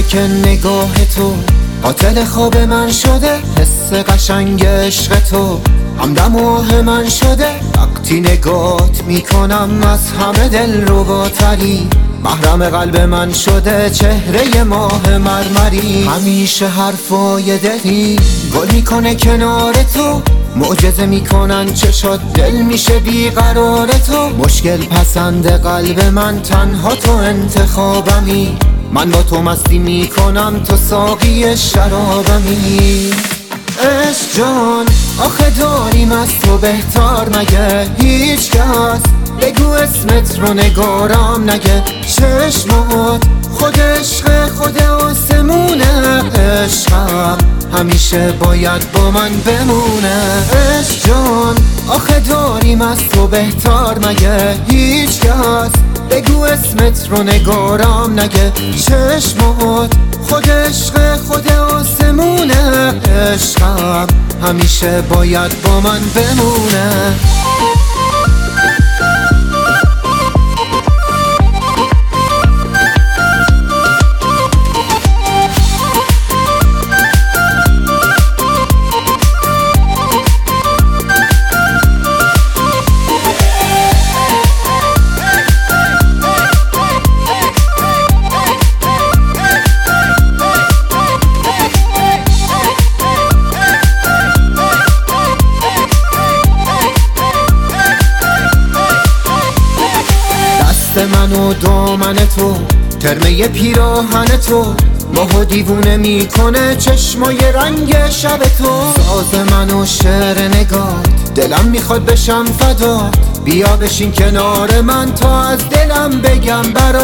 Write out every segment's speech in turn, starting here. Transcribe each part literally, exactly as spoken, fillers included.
که نگاه تو قاتل خواب من شده، حس قشنگ عشق تو همدم آه من شده. وقتی نگات میکنم از همه دل رباتری، محرم قلب من شده چهره ماه مرمری. همیشه حرفای دلی گل میکنه کنار تو، معجزه میکنن چشات دل میشه بیقرار تو. مشکل پسند قلب من تنها تو انتخابمی، من با تو مستی میکنم تو ساقی شرابمی. عشق جان آخه داریم از تو بهتر مگه هیچ کس؟ بگو اسمت رو نگارم نگه چشمات، خود عشق خود آسمونه. عشقم همیشه باید با من بمونه. عشق جان آخه داریم از تو بهتر مگه هیچ کس؟ بگو اسمت رو نگارم نگه چشمات، خود عشق خود آسمونه. عشقم همیشه باید با من بمونه. من و دامن تو ترمه پیراهن تو، ماهو دیوونه میکنه چشمای رنگ شب تو. ساز من و شعر نگات دلم میخواد بشم فدات، بیا بشین کنار من تا از دلم بگم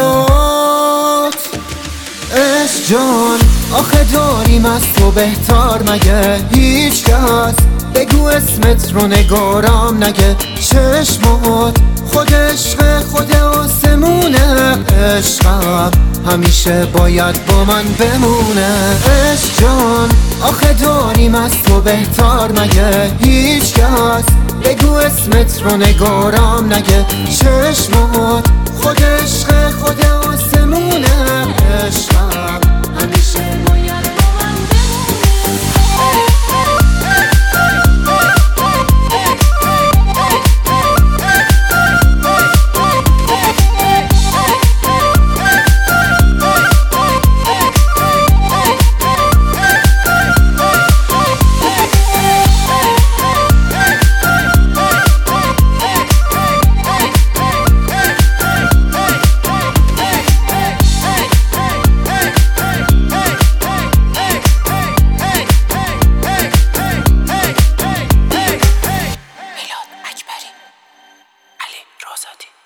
برات. عشق جان آخه داریم از تو بهتر مگه هیچ کس؟ بگو اسمت رو نگارم نگه چشمات، خود عشق خود آسمونه. عشقم همیشه باید با من بمونه. عشق جان آخه داریم از تو بهتر مگه هیچ کس؟ بگو اسمت رو نگارم نگه چشمات، خود عشق خود آسمونه. عشقم همیشه باید با من آزادی.